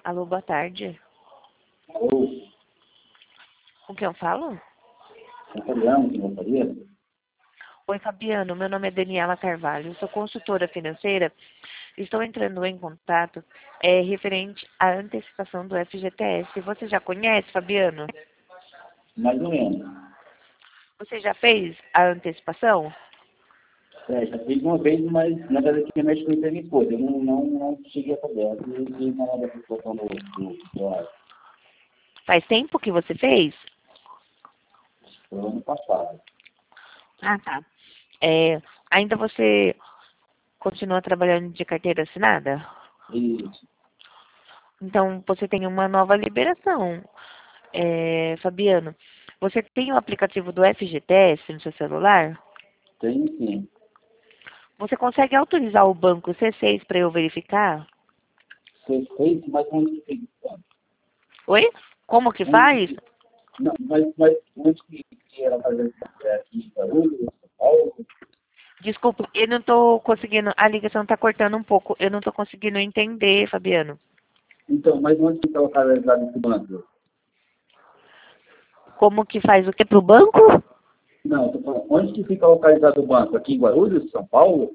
Alô, boa tarde. Alô, Com quem eu falo? é Fabiano, que gostaria? Oi, Fabiano. Meu nome é Daniela Carvalho. Sou consultora financeira. Estou entrando em contato referente à antecipação do FGTS. Você já conhece, Fabiano? Mais ou menos. Você já fez a antecipação? Já fiz uma vez, mas na verdade que mexe com a minha esposa. Eu não cheguei a fazer. Eu fiz na hora da situação do Faz tempo que você fez? ano passado. Ah, tá. É, ainda você continua trabalhando de carteira assinada? Isso. Então, você tem uma nova liberação. Fabiano, você tem o aplicativo do FGTS no seu celular? Tem sim. Você consegue autorizar o banco C6 para eu verificar? Você fez, mas onde que fica? Oi? Como que Onde que faz? fica? Não, mas onde que era fazer aqui em Guarulhos, São Paulo? Desculpe, eu não estou conseguindo, a ligação está cortando um pouco. Eu não estou conseguindo entender, Fabiano. Então, mas onde fica localizado esse banco? Como que faz o que para o banco? Não, eu tô falando, onde que fica localizado o banco? Aqui em Guarulhos, São Paulo?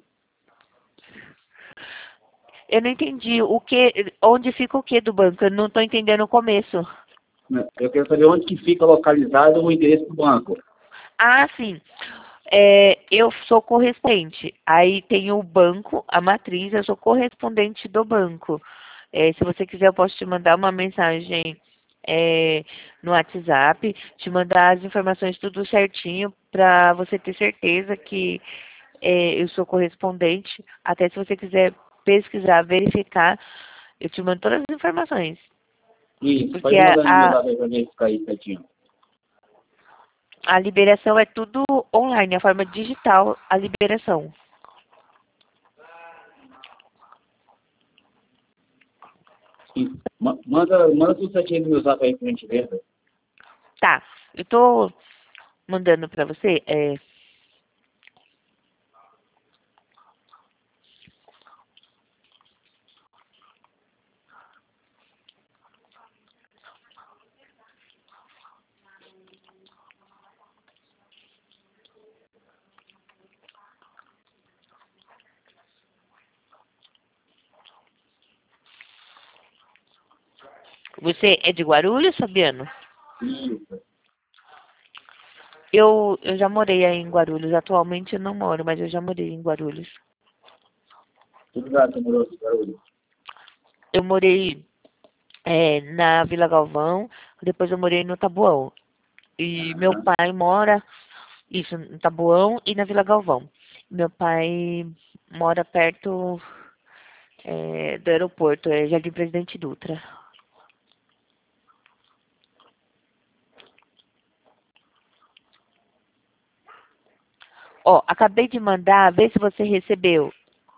Eu não entendi o que, onde fica o que do banco? Eu não estou entendendo o começo. Eu quero saber onde que fica localizado o endereço do banco. Ah, sim. Eu sou correspondente. Aí tem o banco, a matriz, eu sou correspondente do banco. Se você quiser, eu posso te mandar uma mensagem no WhatsApp, te mandar as informações tudo certinho para você ter certeza que eu sou correspondente. Até se você quiser pesquisar, verificar, eu te mando todas as informações. Isso, Porque pode mandar no meu dado aí pra gente ficar aí certinho. a liberação é tudo online, a forma digital, a liberação. Isso. Manda tudo certinho no meu zap aí pra gente ver. Tá, eu tô mandando pra você. Você é de Guarulhos, Fabiano? Isso. Eu já morei aí em Guarulhos. Atualmente eu não moro, mas eu já morei em Guarulhos. Que lugar você morou aqui, Guarulhos? Eu morei na Vila Galvão, depois eu morei no Taboão. E meu Aham. pai mora, isso, no Taboão e na Vila Galvão. Meu pai mora perto do aeroporto, Jardim Presidente Dutra. Ó, acabei de mandar, vê se você recebeu.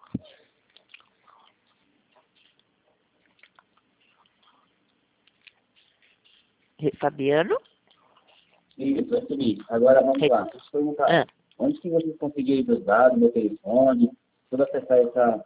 Fabiano? Isso, é o seguinte. Agora vamos Re- lá. Deixa eu te perguntar. ah, Onde que vocês conseguiram meus dados, meu telefone, tudo acessar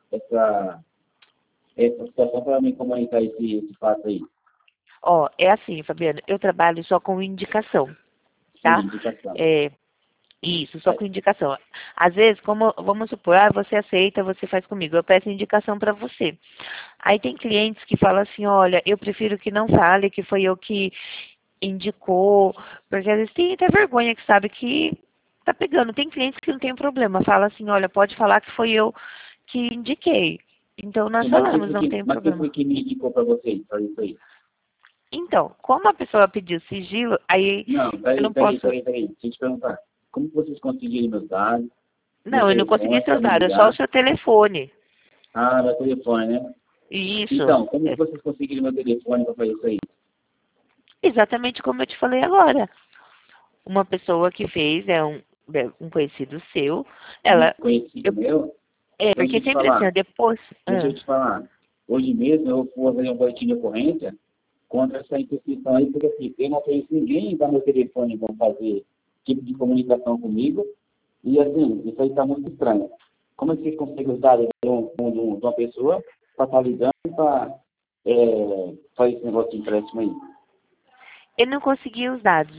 essa situação para me comunicar esse fato aí? Ó, é assim, Fabiano, eu trabalho só com indicação, Sim, tá? indicação. É, isso, só Aí, com indicação. Às vezes, como, vamos supor, você aceita, você faz comigo, eu peço indicação para você. Aí tem clientes que falam assim, olha, eu prefiro que não fale que foi eu que indicou, porque às vezes tem até vergonha que sabe que tá pegando. Tem clientes que não tem problema, fala assim, olha, pode falar que foi eu que indiquei. Então nós sim, falamos, não tem mas quem problema. foi que me indicou para vocês? Para isso aí? Então, como a pessoa pediu sigilo, aí Não, eu não posso. peraí. Deixa eu te perguntar. Como que vocês conseguiram meus dados, meu Não, eu não consegui telefone para seus me dados, só o ligar? seu telefone. Ah, meu telefone, né? Isso. Então, como que vocês conseguiram meu telefone para fazer isso aí? Exatamente como eu te falei agora. Uma pessoa que fez, um conhecido seu, Um ela. conhecido Eu, meu? Deixa porque eu te sempre assim, falar. ó, depois. Deixa eu te falar. Hoje mesmo eu vou fazer um boletim de ocorrência contra essa instituição aí, porque assim, eu não conheço ninguém da meu telefone para fazer tipo de comunicação comigo. E assim, isso aí está muito estranho. Como é que vocês conseguem os dados de uma pessoa para estar ligando faz esse negócio de empréstimo aí? Eu não consegui os dados.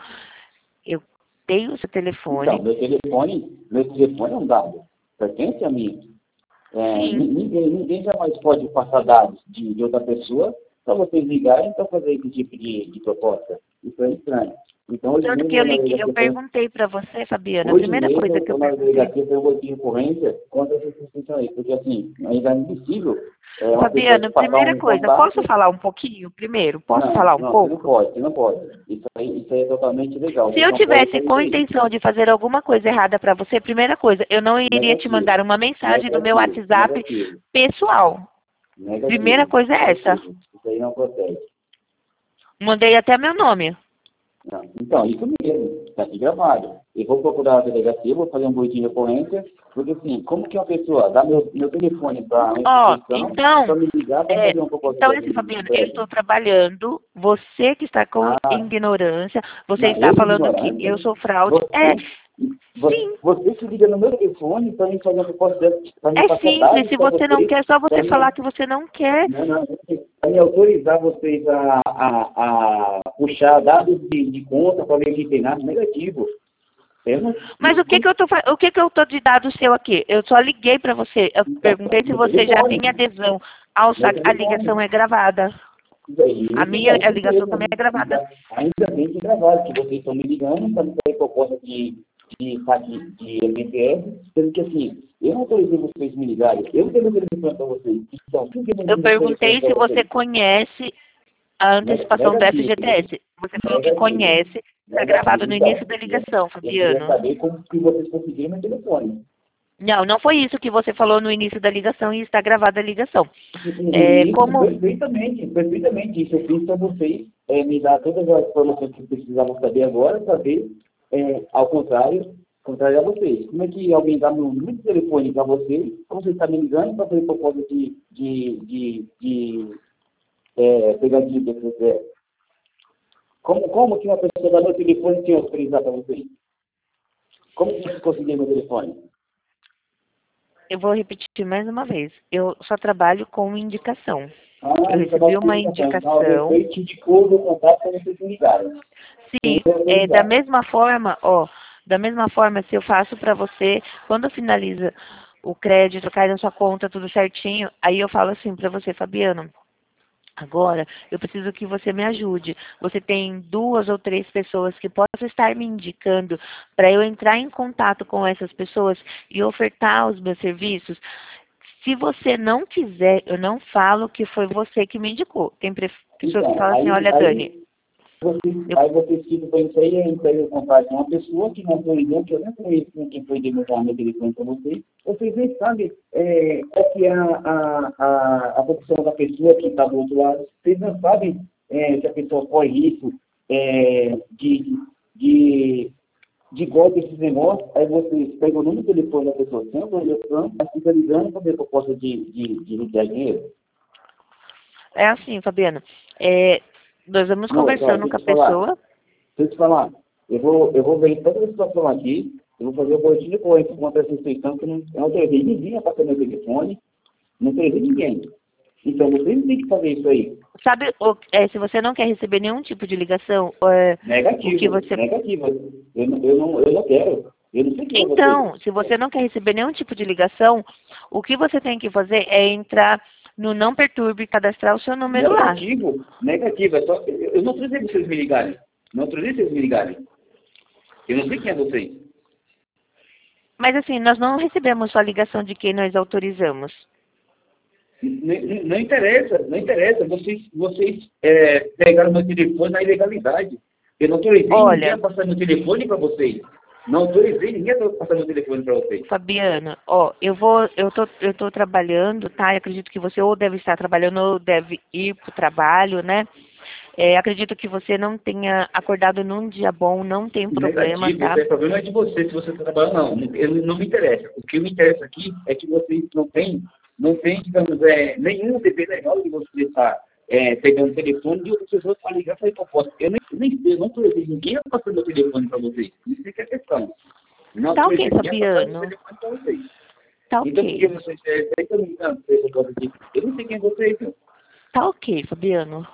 Eu tenho o seu telefone. Então, meu telefone é um dado, pertence a mim. Sim. Ninguém jamais pode passar dados de outra pessoa para vocês ligarem para fazer esse tipo de proposta. Isso é estranho. Então, hoje Tanto mesmo, que eu liguei, eu perguntei para você, Fabiana, a hoje primeira mesmo coisa que eu eu na perguntei. delegacia foi um boletim de ocorrência contra essa instituição aí, porque assim, ainda é impossível uma pessoa Fabiana, te passar primeira um coisa, contato. posso falar um pouquinho primeiro? Posso Não, falar um não, você não pouco? pode, você não pode. Isso aí é totalmente ilegal. Se Você eu não pode tivesse fazer com isso a aí. intenção de fazer alguma coisa errada para você, primeira coisa, eu não iria te Negativo, mandar uma mensagem do meu negativo, WhatsApp negativo, pessoal. Primeira negativo, coisa é essa. negativo. Isso aí não protege. Mandei até meu nome. Não. Então, isso mesmo, está aqui gravado. Eu vou procurar a delegacia, vou fazer um boletim de ocorrência, porque assim, como que uma pessoa dá meu telefone para uma Ó, instituição então, para me ligar para fazer uma proposta então de assim, Fabiana, eu empréstimo? estou trabalhando, você que está com Ah, ignorância, você não, está eu sou falando que ignorante. eu sou fraude. Você, Sim, você se liga no meu telefone para me fazer uma proposta para me é passar simples. dados Se para você não vocês, quer, é só para você me, falar que você não quer. não, para me autorizar vocês a puxar dados de conta para ver que tem nada negativo. Eu não, Mas o que que eu tô de dado seu aqui? Eu só liguei para você. Eu então, perguntei se no você já telefone, tinha adesão ao no a ligação telefone. é gravada. A Isso, minha é a isso ligação também mesmo. é gravada. Ainda bem que gravaram, que vocês estão me ligando para me fazer proposta de MPS, sendo que assim, eu não autorizei vocês me ligarem, eu não tenho telefone para vocês. Então, por que eu não Eu tenho telefone perguntei para se você vocês? conhece a antecipação do Negativo, FGTS. Você falou que negativo, conhece. Está gravado negativo. no Então, início da ligação, eu queria Fabiano. saber como que vocês conseguiram meu telefone. Não, não foi isso que você falou no início da ligação e está gravada a ligação. Isso, Como perfeitamente, perfeitamente. Isso eu fiz para vocês me dar todas as informações que precisavam saber agora, para ver, ao contrário a vocês. Como é que alguém dá meu número de telefone para vocês, como você está me ligando para fazer proposta de pegadinha que você como que uma pessoa dá meu telefone sem autorizar para vocês? Como que vocês conseguiram meu telefone? eu vou repetir mais uma vez. Eu só trabalho com indicação. Ah, Eu você trabalha recebi com uma indicação. Então, alguém indicação. foi e te indicou o meu contato para vocês me ligarem. Sem Sim, eu da autorizar. mesma forma, ó, da mesma forma, se eu faço para você, quando finaliza o crédito, cai na sua conta, tudo certinho, aí eu falo assim para você, Fabiano, agora eu preciso que você me ajude. Você tem 2 ou 3 pessoas que possam estar me indicando para eu entrar em contato com essas pessoas e ofertar os meus serviços. Se você não quiser, eu não falo que foi você que me indicou. Tem pessoas que Então, falam assim, olha, Dani, eu aí vocês ficam com isso aí, eu entrei em contato com uma pessoa que não autorizou, que eu nem conheço quem foi demonstrar meu telefone para vocês. Vocês nem sabem qual que é a profissão da pessoa que está do outro lado. Vocês não sabem se a pessoa corre risco de golpe esses negócios. Aí vocês pegam o número de telefone da pessoa sem autorização, mas fica ligando para ver proposta de ligar dinheiro. é assim, Fabiana, nós vamos Moça, ó, conversando com a pessoa. deixa eu te falar, eu vou ver toda a situação aqui, eu vou fazer o boletim de ocorrência contra essa instituição, que eu não autorizei ninguém a passar meu telefone, não autorizei ninguém. Então, vocês não têm que fazer isso aí. Sabe, se você não quer receber nenhum tipo de ligação, o que Negativo, você... negativo. Eu não quero. Eu não sei quem é você. Então, se você não quer receber nenhum tipo de ligação, o que você tem que fazer é entrar no Não Perturbe e cadastrar o seu número lá. Negativo, negativo. Eu não autorizei vocês me ligarem. Não autorizei vocês me ligarem. Eu não sei quem é vocês. Mas assim, nós não recebemos só ligação de quem nós autorizamos. Não interessa, não interessa. Vocês pegaram meu telefone na ilegalidade. Eu não autorizei ninguém a Olha, passar meu telefone para vocês. Não autorizei ninguém a passar meu telefone para vocês. Fabiana, ó, eu tô trabalhando, tá? Eu acredito que você ou deve estar trabalhando ou deve ir pro trabalho, né? Acredito que você não tenha acordado num dia bom, não tem problema, Negativo, tá? esse problema é de você, se você está trabalhando, não me interessa. O que me interessa aqui é que vocês não têm, digamos, nenhum dever legal de você estar pegando o telefone de outras pessoas para ligar para ir proposta. Eu nem sei, eu não autorizei ninguém a passar meu telefone para vocês. Isso é que é a questão. Não Tá ok, autorizei ninguém a passar meu Fabiano. telefone para vocês. Tá Então, por que ok. vocês estão me ligando para essa coisa aqui? Eu não sei quem é vocês, viu? Tá ok, Fabiano.